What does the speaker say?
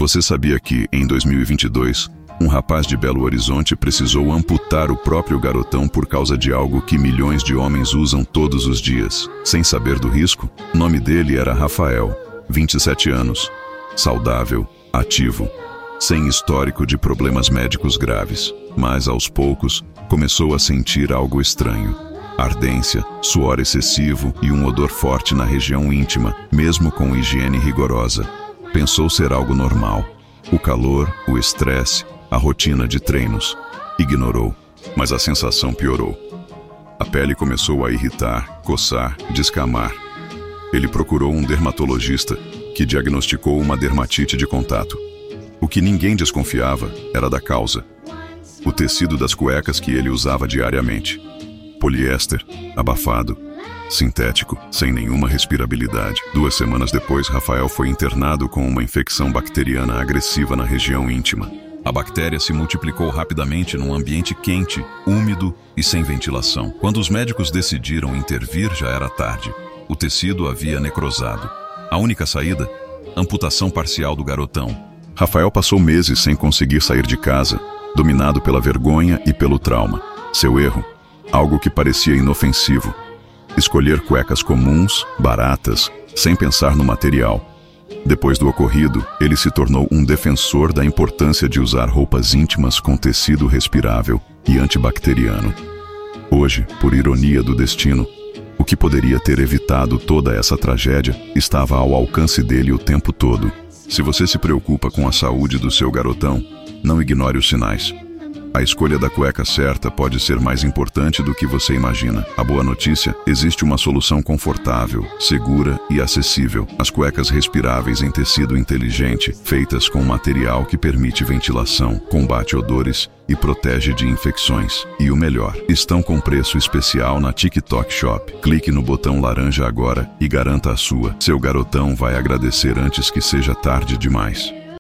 Você sabia que, em 2022, um rapaz de Belo Horizonte precisou amputar o próprio garotão por causa de algo que milhões de homens usam todos os dias, sem saber do risco? O nome dele era Rafael, 27 anos, saudável, ativo, sem histórico de problemas médicos graves, mas aos poucos começou a sentir algo estranho. Ardência, suor excessivo e um odor forte na região íntima, mesmo com higiene rigorosa. Pensou ser algo normal. O calor, o estresse, a rotina de treinos. Ignorou, mas a sensação piorou. A pele começou a irritar, coçar, descamar. Ele procurou um dermatologista, que diagnosticou uma dermatite de contato. O que ninguém desconfiava era da causa: o tecido das cuecas que ele usava diariamente. Poliéster, abafado, sintético, sem nenhuma respirabilidade. 2 semanas depois, Rafael foi internado com uma infecção bacteriana agressiva na região íntima. A bactéria se multiplicou rapidamente num ambiente quente, úmido e sem ventilação. Quando os médicos decidiram intervir, já era tarde. O tecido havia necrosado. A única saída? Amputação parcial do garotão. Rafael passou meses sem conseguir sair de casa, dominado pela vergonha e pelo trauma. Seu erro? Algo que parecia inofensivo: escolher cuecas comuns, baratas, sem pensar no material. Depois do ocorrido, ele se tornou um defensor da importância de usar roupas íntimas com tecido respirável e antibacteriano. Hoje, por ironia do destino, o que poderia ter evitado toda essa tragédia estava ao alcance dele o tempo todo. Se você se preocupa com a saúde do seu garotão, não ignore os sinais. A escolha da cueca certa pode ser mais importante do que você imagina. A boa notícia: existe uma solução confortável, segura e acessível. As cuecas respiráveis em tecido inteligente, feitas com material que permite ventilação, combate odores e protege de infecções. E o melhor, estão com preço especial na TikTok Shop. Clique no botão laranja agora e garanta a sua. Seu garotão vai agradecer antes que seja tarde demais.